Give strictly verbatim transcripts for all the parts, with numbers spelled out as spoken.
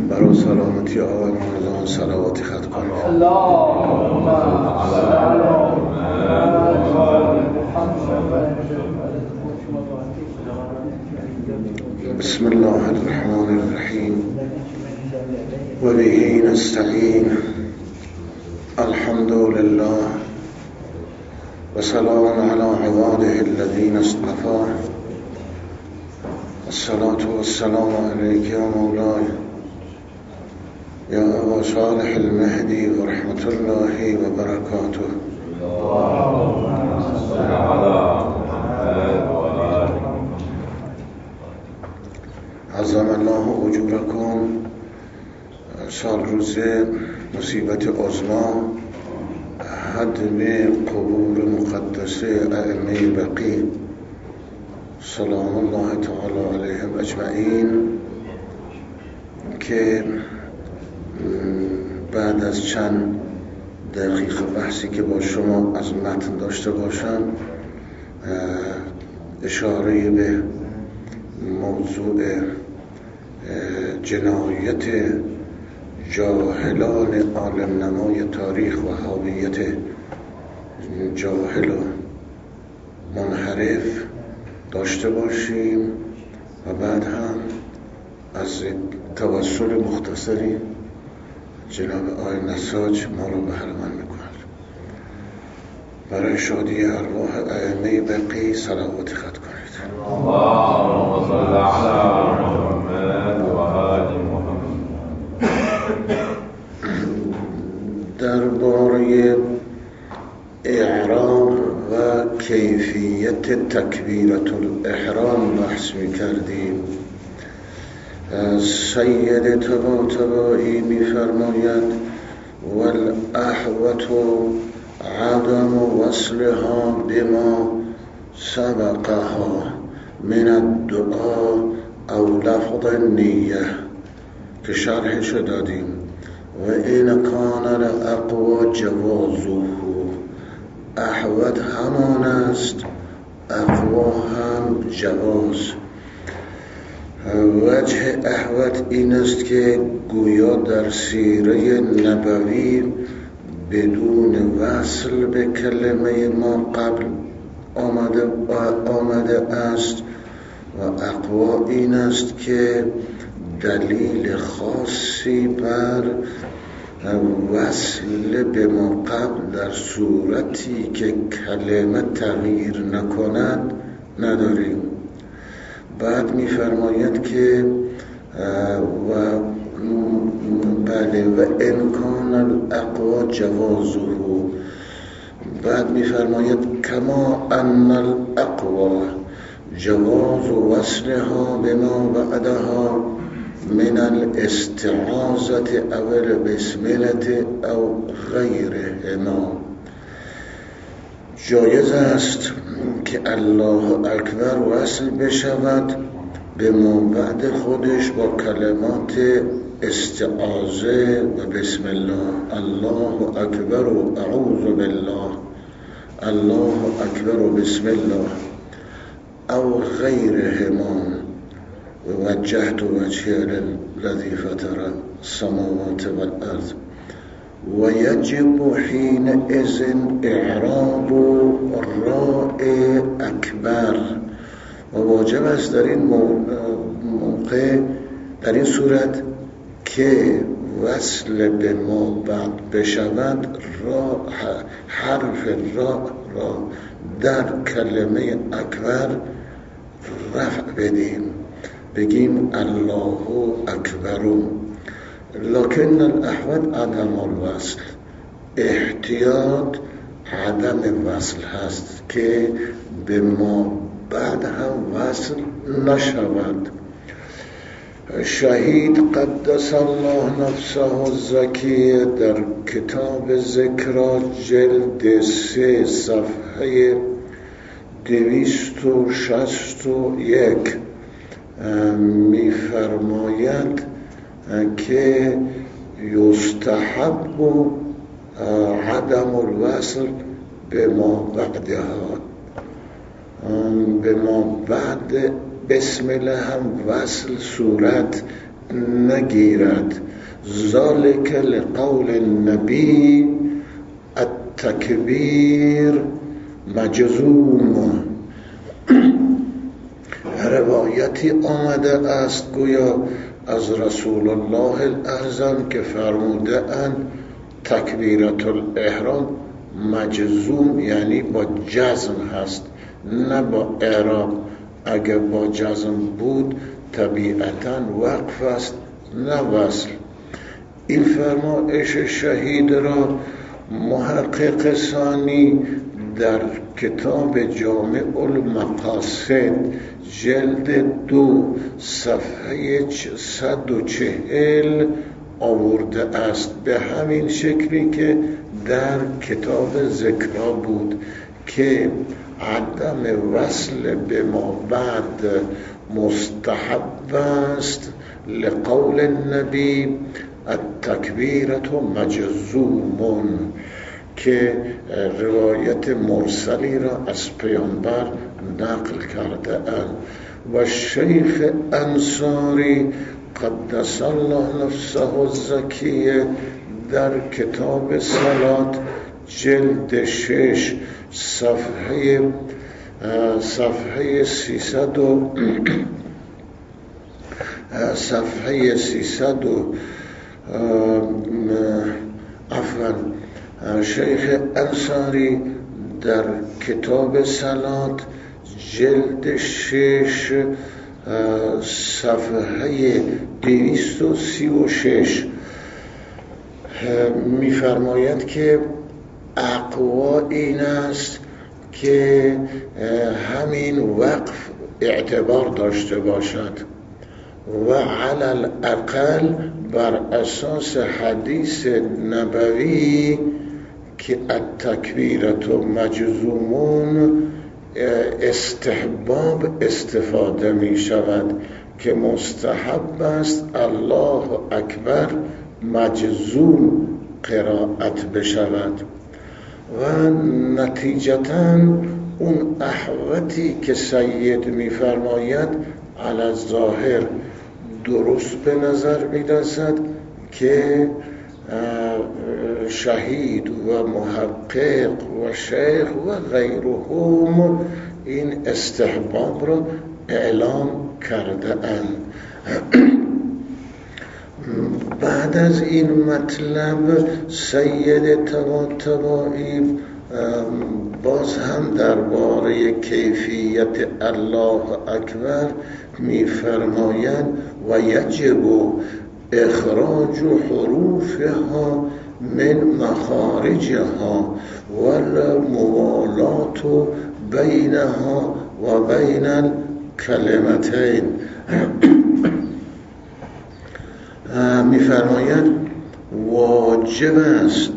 برای سلامتی آقای مرزان صلواتی خط کنید. بسم الله الرحمن الرحیم و به نستعین. الحمد لله و سلام علی عباده الذین اصطفى. الصلاة والسلام علیک یا مولای یا ابا صالح المهدی و رحمت الله و برکاته. عظم الله اجورکم. سال روز مصیبت عظما، هدم قبور مقدسه ائمه بقیع سلام الله تعالی علیهم اجمعین، که بعد از چند دقیقه بحثی که با شما از متن داشته باشم، اشاره به موضوع جنایت جاهلان عالم نمای تاریخ و هویت جاهل و منحرف داشته باشیم و بعد هم از توسل مختصری جناب آقای نساج ما رو بهره‌مند می‌کند. برای شادی ارواح ائمه بقیع صلوات خط کنید. اللهم صل علی محمد و آل محمد. درباره اعراب و کیفیت تکبیرة الاحرام بحث می‌کردیم. سید طباطبایی می‌فرماید والاحوط عدم وصلها بما سبقها من الدعاء او لفظ النیه، که شرحشو دادیم. و این کان الاقوى جوازه، احوط همان است، اقوا هم جواز. وجه احوط این است که گویا در سیره نبوی بدون وصل به کلمه ما قبل آمده, آمده است، و اقوا این است که دلیل خاصی بر وصل به ما قبل در صورتی که کلمه تغییر نکند نداریم. بعد می‌فرماید که و بله و امکان الاقوا جوازه. بعد می‌فرماید کما ان الاقوا جواز وصلها بما بعدها من الاستعاذة او البسملة او غیرهما. جایز است که الله اکبر وصل بشود به بعد خودش با کلمات استعاذه و بسم الله، الله اکبر و اعوذ بالله، الله اکبر و بسم الله، او غیرهما. وجهت وجهي للذي فطر السماوات والارض. و یجب حینئذ اعراب راء اکبر. و واجب است در این موقع، در این صورت که وصل به ما بعد بشود، را حرف را را در کلمه اکبر رفع بدیم، بگیم الله اکبر. لکن الاحوط عدم الوصل، احتیاط عدم وصل هست که به ما بعد هم وصل نشود. شهید قدس الله نفسه الزکیه در کتاب ذکرا جلد سه صفحه دویست و شصت و یک می‌فرماید که یستحب عدم الوصل به ما بعدها، به ما بعد بسم الله هم وصل صورت نگیرد. ذالک لقول النبی التکبیر مجزوم. روایتی آمده است گویا از رسول الله الاعظم که فرموده اند تکبیرت الاحرام مجزوم، یعنی با جزم هست نه با اعراب. اگر با جزم بود طبیعتاً وقف است نه وصل. این فرمایش شهید را محقق ثانی در کتاب جامع المقاصد جلد دو صفحه صد و چهل آورده است، به همین شکلی که در کتاب ذکرا بود که عدم وصل به ما بعد مستحب است. لقول النبی التکبیرة مجزوم، که روایت مرسلی را از پیامبر نقل کرده اند. و شیخ انصاری قدس الله نفسه الزکیه در کتاب صلات جلد شش صفحه صفحه سیصد و صفحه سیصد و عفوا شیخ انصاری در کتاب صلات جلد شش صفحه دویست و سی و شش می‌فرماید که اقوا این است که همین وقف اعتبار داشته باشد و علی الاقل بر اساس حدیث نبوی که التکبیرة مجزومون استحباب استفاده می شود که مستحب است الله اکبر مجزوم قرائت بشود. و نتیجتاً اون احوتی که سید می فرماید علی الظاهر درست به نظر می رسد که شهید و محقق و شیخ و غیرهم این استحباب را اعلام کرده اند. بعد از این مطلب سید طباطبایی باز هم درباره کیفیت الله اکبر می فرمایند و یجب اخراج حروفها من مخارجها والموالات بینها و بین الکلمتین. می فرماید واجب است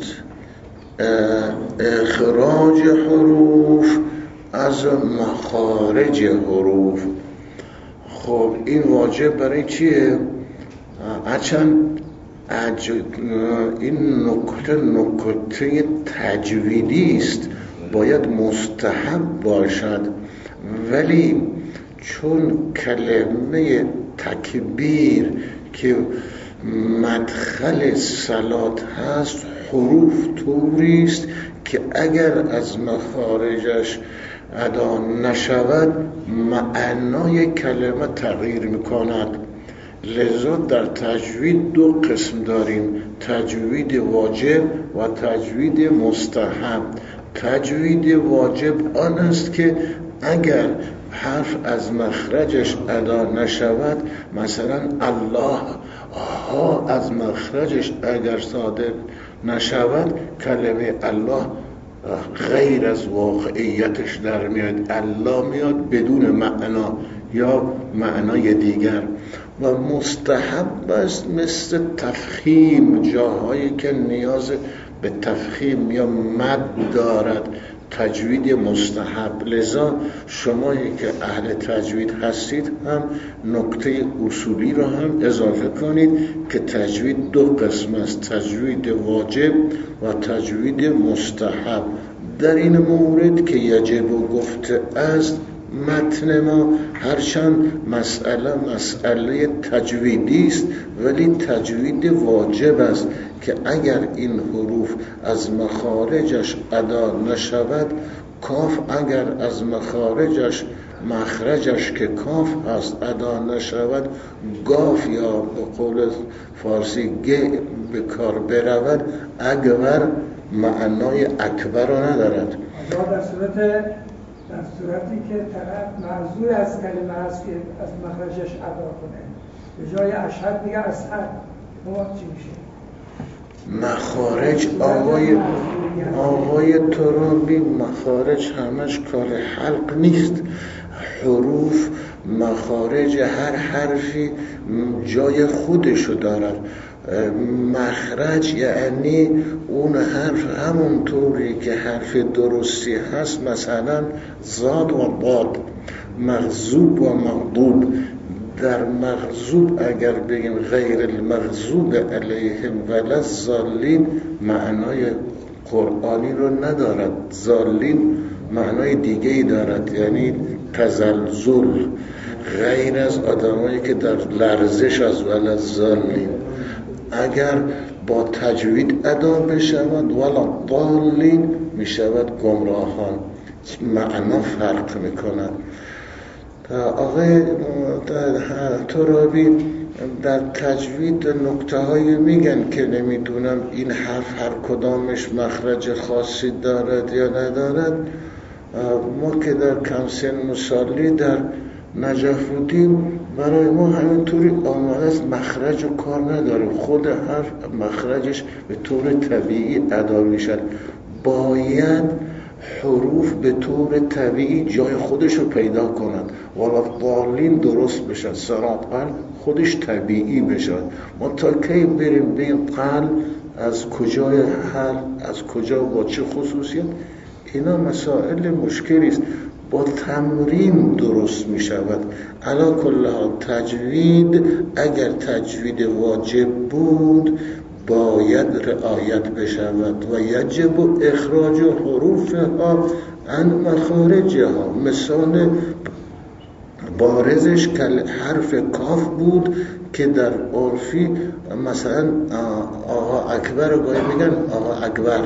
اخراج حروف از مخارج حروف. خب این واجب برای چیه؟ هرچند این نکته نکته تجویدی است باید مستحب باشد، ولی چون کلمه تکبیر که مدخل صلات هست حروف طوری است که اگر از مخارجش ادا نشود معنای کلمه تغییر میکند. لذا در تجوید دو قسم داریم، تجوید واجب و تجوید مستحب. تجوید واجب آن است که اگر حرف از مخرجش ادا نشود، مثلا الله ها از مخرجش اگر صادر نشود کلمه الله غیر از واقعیتش در میاد، الله میاد بدون معنا یا معنای دیگر. و مستحب است مثل تفخیم، جاهایی که نیاز به تفخیم یا مد دارد تجوید مستحب. لذا شمایی که اهل تجوید هستید هم نکته اصولی را هم اضافه کنید که تجوید دو قسم است، تجوید واجب و تجوید مستحب. در این مورد که یجب و گفته است متن ما هرچند مسئله مسئله تجویدی است، ولی تجوید واجب است که اگر این حروف از مخارجش ادا نشود، کاف اگر از مخارجش مخرجش که کاف هست ادا نشود، گاف یا به قول فارسی گ به کار برود، اکبر معنای اکبر رو ندارد. در صورت در صورتی که طرف معذور از کلمه هست که از مخرجش ادا کنه، به جای اشهد میگه اشهد، اون چی میشه؟ مخارج آقای آقای ترابی، مخارج همش کار حلق نیست. حروف مخارج هر حرفی جای خودشو دارد. مخرج یعنی اون حرف همون طوری که حرف درستی هست، مثلا زاد و باد، مغضوب و مغضوب. در مغضوب اگر بگیم غیر المغضوب علیهم ولا الضالین، معنای قرآنی رو ندارد. ضالین معنای دیگه‌ای دارد، یعنی تزلزل، غیر از آدمایی که در لرزش از ولا الضالین. اگر با تجوید ادا بشود ولا ضالین میشود گمراهان. معنا فرق میکند. آقای ترابی در تجوید نکته هایی میگن که نمیدونم این حرف هر کدامش مخرج خاصی دارد یا ندارد. ما که در کم سن و سالی در نجف بودیم، برای ما همینطوری آمده است، مخرج و کار نداره، خود حرف مخرجش به طور طبیعی ادا میشد. باید حروف به طور طبیعی جای خودش رو پیدا کنند، ولی ضالین درست بشن، سراپل خودش طبیعی بشن. ما تا کی بریم به این قل از کجای حل، از کجا با چه خصوصیت، اینا مسائل مشکلی است. با تمرین درست می شود. علا کل ها تجوید اگر تجوید واجب بود باید رعایت بشود و یجب اخراج حروفها عن مخارجها. مثال بارزش حرف کاف بود که در عرفی مثلا آقا اکبر رو گاهی میگن آقا اکبر،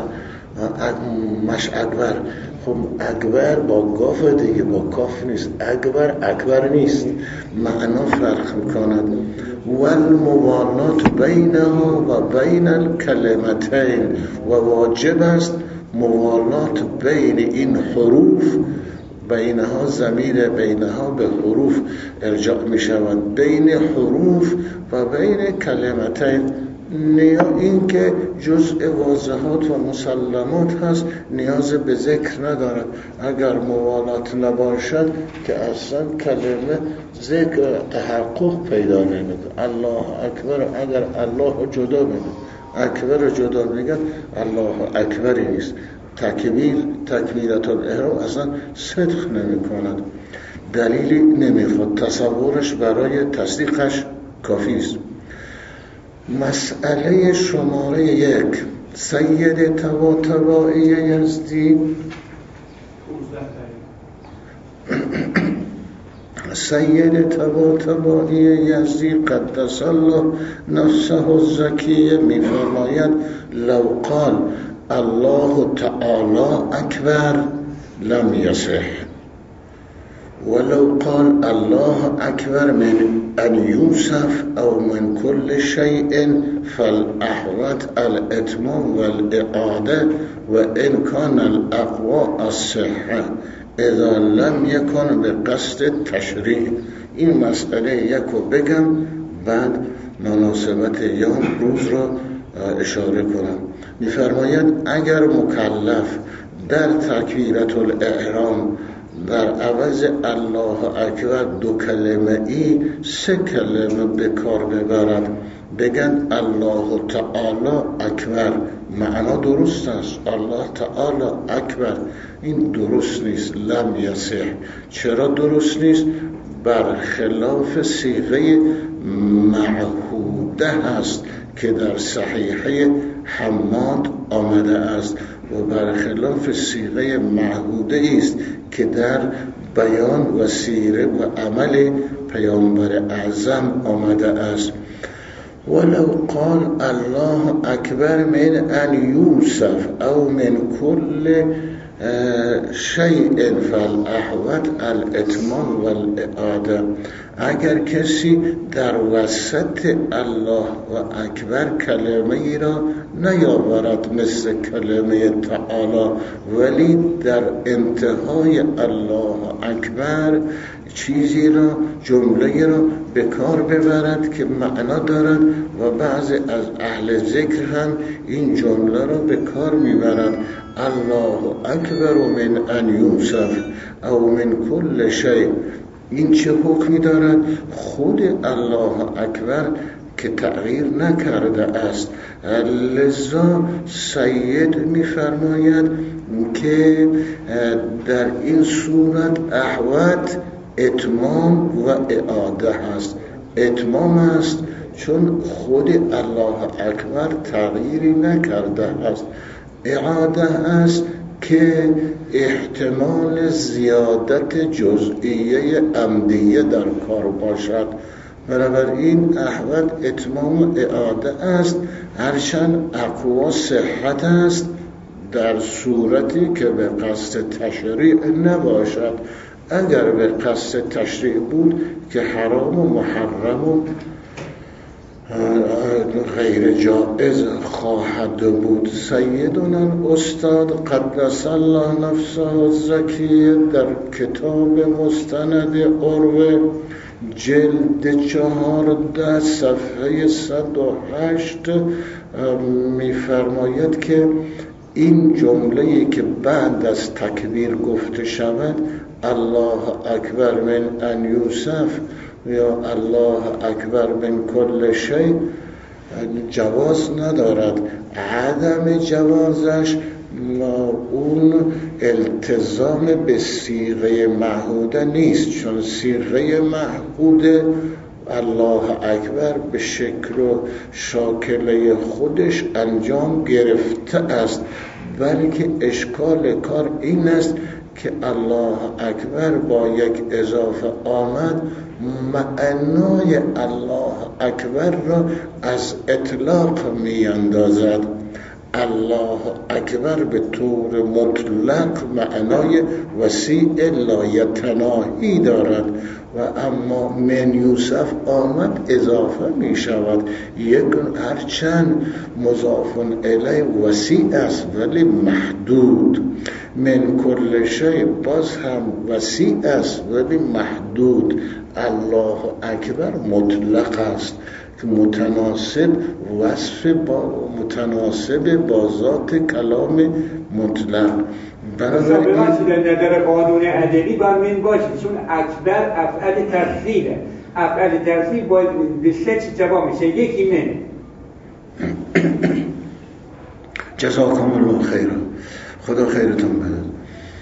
مش اکبر. خب اکبر با گاف دیگه، با کاف نیست. اکبر اکبر نیست، معنا فرق میکند. والموالات بینها و بین الکلمتین، و واجب است موالات بین این حروف، بینها ضمیر بینها به حروف ارجاع می شود، بین حروف و بین کلمتین. نیا این که جزء واضحات و مسلمات هست، نیاز به ذکر ندارد. اگر موالات نباشد که اصلا کلمه ذکر تحقق پیدا نمیده. الله اکبر اگر الله جدا بگه، اکبر جدا بگه، الله اکبری نیست. تکبیر تکبیرت الاحرام اصلا صدق نمی کند، دلیلی نمیخواد، تصورش برای تصدیقش کافی است. مسئله شماره یک، سید طباطبایی یزدی سید طباطبایی یزدی قدس الله نفسه الزکیه می‌فرماید لو قال الله تعالی اکبر لم یصح، ولو قال الله اکبر من ان یوصف او من کل شیء فالاحوط الاتمام والاعاده و ان کان الاقوى الصحه اذا لم یکن به قصد تشریع. این مسئله یکو بگم، بعد مناسبت یوم روز را اشاره کنم. می‌فرماید اگر مکلف در تکبیرت الاحرام در عوض الله اکبر دو کلمه ای سه کلمه به کار ببرد، بگن الله تعالی اکبر، معنا درست است، الله تعالی اکبر، این درست نیست. لم یصح. چرا درست نیست؟ برخلاف صیغه معهوده هست که در صحیحه حماد آمده است و برخلاف صیغه معهوده است که در بیان و سیره و عمل پیامبر اعظم آمده است. ولو قال الله اکبر من ان یوسف او من کل شیء فالاحوط الاتمام والاعاده. اگر کسی در وسط الله و اکبر کلمه ای را نیاورد مثل کلمه تعالی، ولی در انتهای الله اکبر چیزی را، جمله را به کار ببرد که معنا دارد و بعضی از اهل ذکر هم این جمله را به کار میبرد: الله اکبر من ان یوسف او من کل شیء. این چه حکمی دارد؟ خود الله اکبر که تغییر نکرده است. لذا سید میفرماید که در این صورت احوط اتمام و اعاده هست. اتمام است چون خود الله اکبر تغییری نکرده است. اعاده است که احتمال زیادت جزئیه عمدیه در کار باشد. بنابراین احوط اتمام و اعاده است، هرچند اقوا صحت است در صورتی که به قصد تشریع نباشد. اگر به قصد تشریع بود که حرام و محرم و غیر جائز خواهد بود. سیدنا استاد قدس الله نفسه الزکیه در کتاب مستند عروه جلد چهارده صفحه صد و هشت می‌فرماید که این جمله‌ای که بعد از تکبیر گفته شود، الله اکبر من ان یوسف یا الله اکبر من کل شیء، جواز ندارد. عدم جوازش اون التزام به صیغه معهوده نیست، چون صیغه معهوده الله اکبر به شکل و شاکله خودش انجام گرفته است، بلکه اشکال کار این است که الله اکبر با یک اضافه آمد معنای الله اکبر را از اطلاق می اندازد. الله اکبر به طور مطلق معنای وسیع لایتناهی دارد و اما من یوسف آمد اضافه می شود. یک هرچند مضاف الیه وسیع است ولی محدود. من کل شیء باز هم وسیع است ولی محدود. الله اکبر مطلق است که متناسب وصف با متناسب با ذات کلام مطلق. بنابراین در نظر قانون ادبی باید من باشه، چون اکبر افعال تفضیله. افعال تفضیل باید به سه چیز جواب میشه. یکی من. جزاکم الله خیرا، خدا خیرتون بده.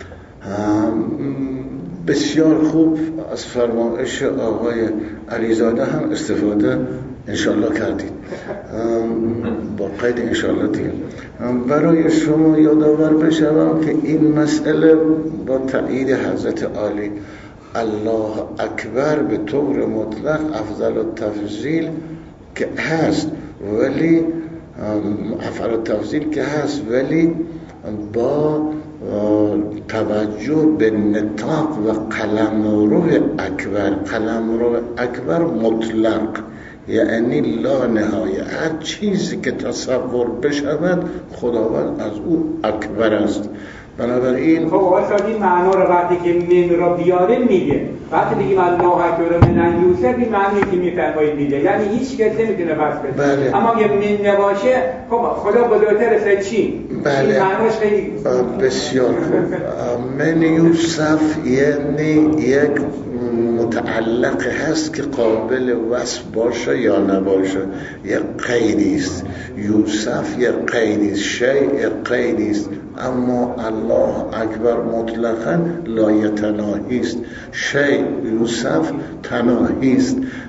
بسیار خوب از فرمایش آقای علیزاده هم استفاده انشالله کردید، با قید انشالله دیگه. برای شما یادآور بشم که این مسئله با تایید حضرت عالی الله اکبر به طور مطلق افضل التفضیل که هست، ولی افضل التفضیل که هست ولی با توجه به نطاق و قلمرو اکبر. قلمرو اکبر مطلق یعنی لا نهایه، هر چیزی که تصور بشود خداوند از او اکبر است. بنابراین خب اصلا این معنا رو وقتی که من را بیاره میگه، وقتی بگیم الله اکبر من یوسف این معنی که میفرمایید میگه، یعنی هیچ کس نمیتونه بس بده. بله. اما اگه من نباشه خب خدا بزرگتر از چی؟ بله. این معناش خیلی بسیار خوب. من یوسف یعنی یک متعلق هست که قابل وصف باشه یا نباشه، یک قیدی است. یوسف یک قیدی است، شیء قیدی است، اما الله اکبر مطلقاً لایتناهی است. شیء یوسف تناهی است.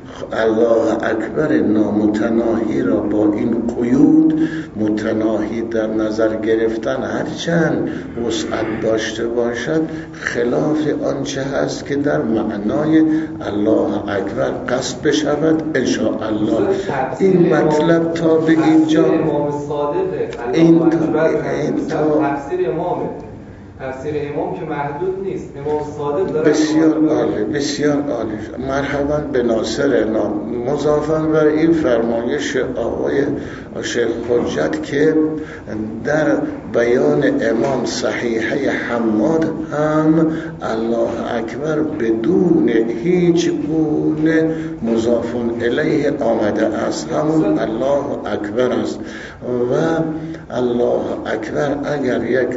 الله اکبر نامتناهی را با این قیود متناهی در نظر گرفتن هرچند وسعت داشته باشد خلاف آنچه هست که در معنای الله اکبر قصد بشود ان شاء الله. این مطلب تا به اینجا این تا تفسیر امامه تفسیر امام که محدود نیست، امام صادق داره. بسیار عالی، بسیار عالی. مرحبا به ناصر نام. مضافاً بر این فرمایش آقای شیخ حجت که در بیان امام صحیحه حماد هم الله اکبر بدون هیچ گونه مضاف الیه آمده است، همون الله اکبر است. و الله اکبر اگر یک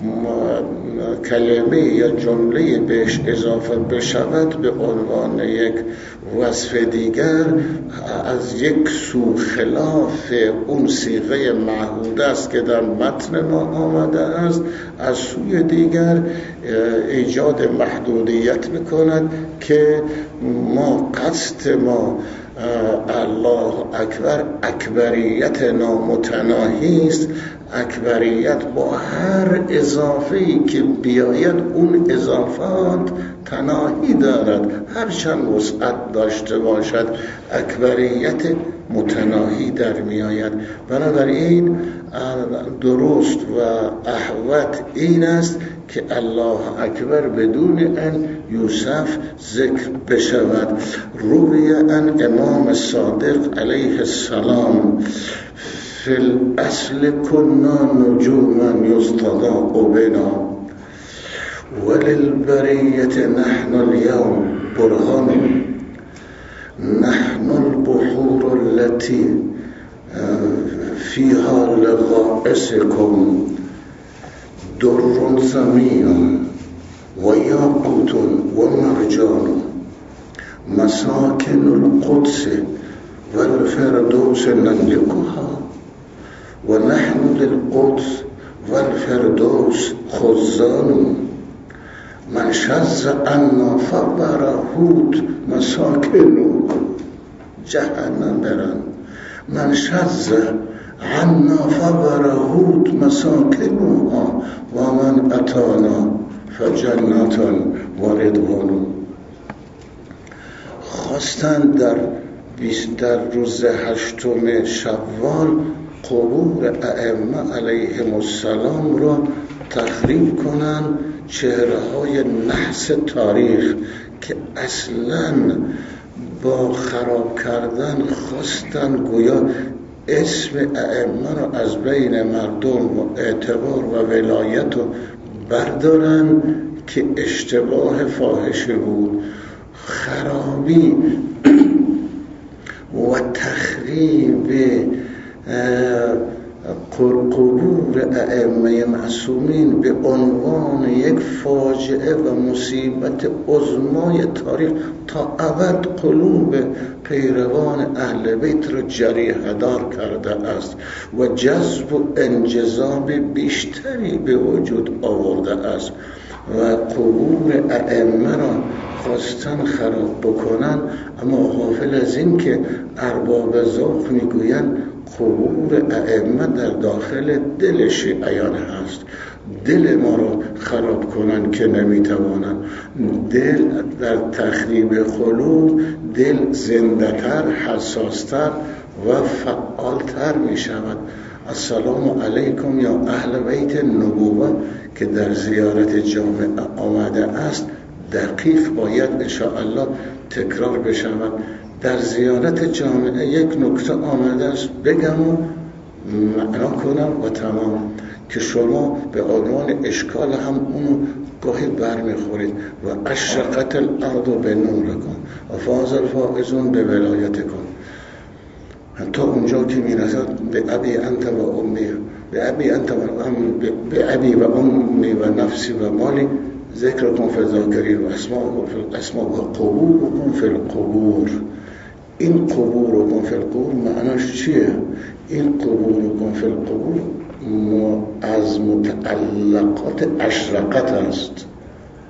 کلمه یا جمله بهش اضافه بشود به عنوان یک وصف دیگر از یک سو خلاف اون صیغه معهود است که در متن ما آمده است، از سوی دیگر ایجاد محدودیت میکند که ما قصد ما الله اکبر اکبریت نامتناهی است. اکبریت با هر اضافه‌ای که بیاید اون اضافات تناهی دارد، هرچند وسعت داشته باشد اکبریت متناهی در می آید. بنابراین درست و احوط این است که الله اکبر بدون ان یوسف ذکر بشود. روی ان امام صادق علیه السلام فی الاصل کنا نجوما یستضاء بنا وللبریت نحن اليوم برهان نحن البحور التي فيها لغائسكم در ثمين وياقوت ومرجان مساكن القدس والفردوس نملكها ونحن للقدس والفردوس خزان من شذ عنا فبرهوت مساكن جهنم برن من شذ عنا فبرهوت مساكنها ومن اتانا فجنات وردوان. خواستند در در روز هشتم شوال قبور ائمه علیهم السلام را تخریب کنند، چهره های نحس تاریخ که اصلاً با خراب کردن خواستن گویا اسم ائمه را از بین مردم و اعتبار و ولایت رو بردارن که اشتباه فاحشه بود. خرابی و تخریب قبور ائمه معصومین به عنوان یک فاجعه و مصیبت عظمای تاریخ تا ابد قلوب پیروان اهل بیت را جریحه دار کرده است و جذب و انجذاب بیشتری به وجود آورده است و قبور ائمه را خواستن خراب بکنن، اما غافل از این که ارباب ذوق میگویند قبور ائمه در داخل دل شیعیان هست. دل ما رو خراب کنن که نمیتوانن. دل در تخریب قلوب دل زنده‌تر، حساستر و فعالتر می شود. السلام علیکم یا اهل بیت نبوه که در زیارت جامعه آمده است دقیق باید انشاءالله تکرار بشود. در زیارت جامعه یک نکته آمده است بگم و معنا کنم و تمام، که شما به عنوان اشکال هم اونو گاهی برمیخورید و اشرقت الارض به نورکم و فاز الفائزون به ولایتکم، تا اونجا که میرسد به ابی انت و امی به ابی انت و ام به ابی و امی و نفسی و مالی ذکرکم فی الذاکرین و اسماء و قبورکم فی القبور. این قبورکم فی القبور معناش چیه؟ این قبورکم فی القبور از متعلقات اشرقت است،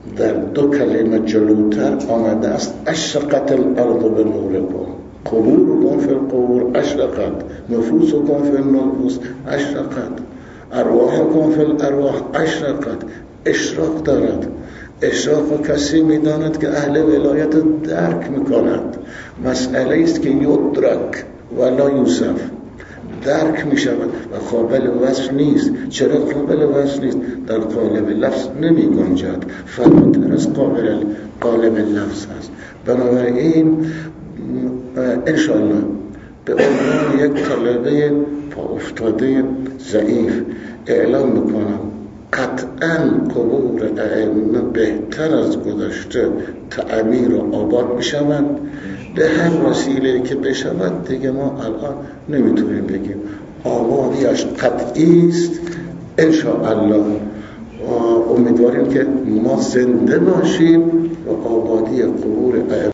در دو کلمه جلوتر آمده است اشرقت الارض به نورکم، قبورکم فی القبور اشرقت، نفوسکم فی النفوس اشرقت، ارواحکم فی الارواح اشرقت. اشراق دارد. اشراق کسی میداند که اهل ولایت درک میکند. مسئله است که یدرک ولا یوصف، درک می شود و قابل وصف نیست. چرا قابل وصف نیست؟ در قالب لفظ نمی گنجد، فراتر از قابل قالب لفظ است. بنابراین انشاءالله به عنوان یک طالبه پا افتاده ضعیف اعلام میکنم قطعا قبور ائمه بهتر از گذشته تعمیر و آباد میشوند به هر وسیله که بشود. دیگه ما الان نمیتونیم بگیم، آبادیش قطعی است انشاءالله. امیدواریم که ما زنده باشیم و آبادی قبور ائمه